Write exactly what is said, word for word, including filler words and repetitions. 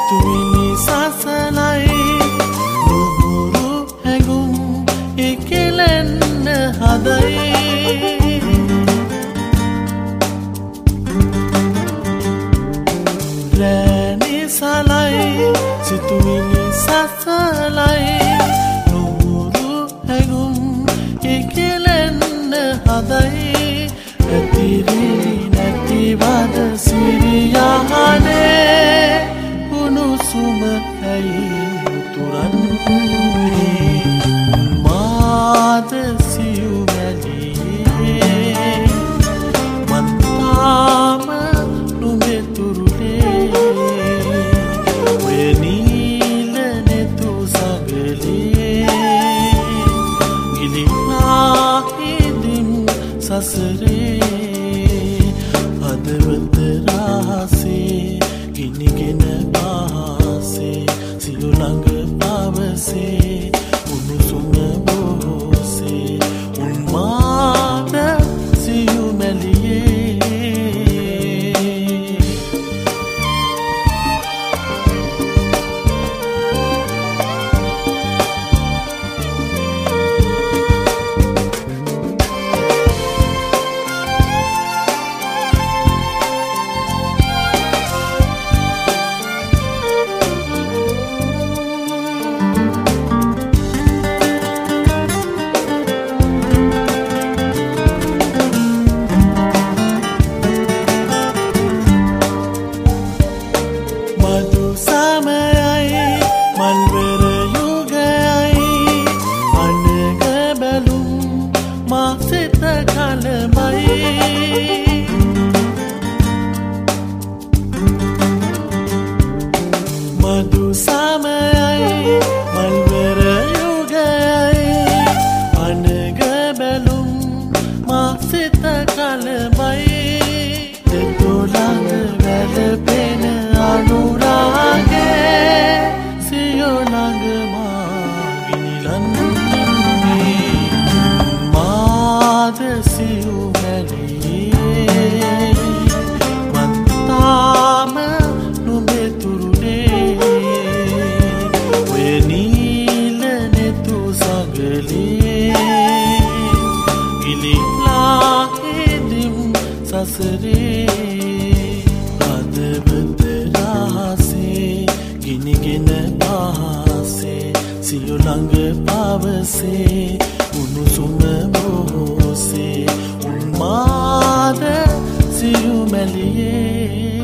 සිතුවිලි සසලයි නුහුරු හැඟුම් ඉකිලෙන්න හදයි රැණි සලයි සිතුවිලි සසලයි නුහුරු හැඟුම් ඉකිලෙන්න හදයි ඇතිරි නැතිවද සිරියහනේ උණුසුම ඇයි උතුරන්නේ මාද සියුමැලියේ මන්තාම නුඹෙතුරුලේ ඔය නීල නෙතු සගලේ ගිලිනා හිදින් සසරේ හදවත රහසේ ගිනිගෙන පහසේ සියු ළඟ පවසේ උණුසුම බොහෝසේ උන්මාද සියුමැලියේ මధු සමයයි මල්වර යුගයයි අනග බැලුම් මා සිත කලබයි දෙතොලඟ වැළපෙන අනුරාගේ සියෝ ළඟ මා ගිනිලන්නේ මාද සියුමැලියේ මන්තාම සසරේ හදවත රහසේ ගිනිගෙන පහසේ සියු ළඟ පවසේ උණුසුම බොහෝසේ උන්මාද සියුමැලියේ